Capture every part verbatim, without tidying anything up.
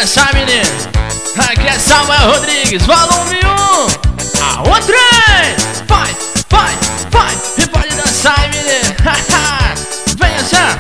dançar, menino. Aqui é Samuel Rodrigues, volume um. A outra vai, vai, vai. E pode dançar, menino. Vem dançar.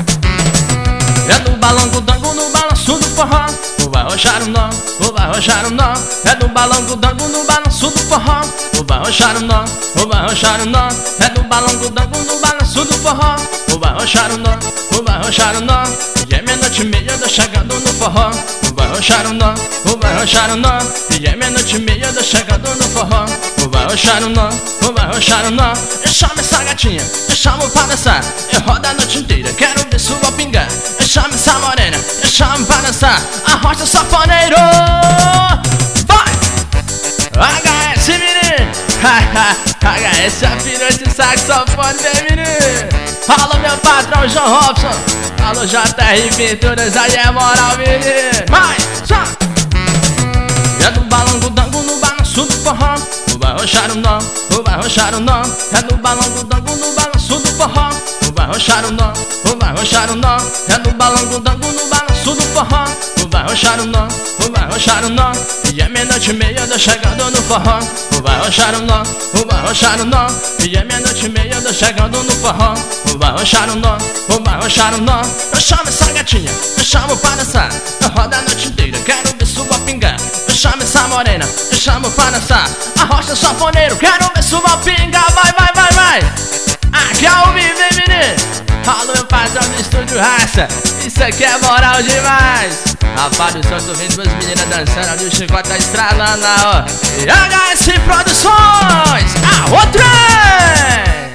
É do balão com tango no balanço do forró. O vai roxar o nó, o vai roxar o nó. É do balão com tango no balanço do forró. O vai roxar o nó, o vai roxar o nó. É do balão com tango no balanço do forró. O vai roxar o nó, o vai roxar o nó. E é meia-noite e meia, eu tô chegando no forró. O vai roxar o nó, o vai roxar o nó. E é meia-noite e meia, eu tô chegando no forró. O vai roxar o nó, o vai roxar o nó. Eu chamo essa gatinha, eu chamo pra dançar. Eu rodo a noite inteira, quero ver sua pingar. Eu chamo essa morena, eu chamo pra dançar. Arrocha o safoneiro. Vai! H S, menino! H S afinou esse saxofone, menino! Alô, meu patrão João Robson. Alô, J R Pinturas, aí é moral, menino. Vai, só! É do balão do tango no balanço do forró. O vai roxar o nó, o vai roxar o nó. É do balão do tango no balanço do forró. O vai roxar o nó, o vai roxar o nó. É do balão do tango no balanço do forró. O vai roxar o nó, o vai roxar o nó. E é meia-noite e meia, eu tô chegando no forró. O vai roxar o nó, o vai roxar o nó. E é meia-noite e meia, eu tô chegando no forró. O vai roxar o nó, o vai roxar o nó. Eu chamo essa gatinha, eu chamo pra dançar. Eu rodo a noite inteira, quero ver sua pingar. Eu chamo essa morena, eu chamo pra dançar. Arrocha o sanfoneiro, quero ver sua pinga. Vai, vai, vai, vai. Aqui é o vivo, hein, menino? Alô, meu patrão do estúdio Raça. Isso aqui é moral demais. Rapaz do céu, tô vendo duas meninas dançando ali, o chicote tá estralando, ó. E H S Produções, a outra!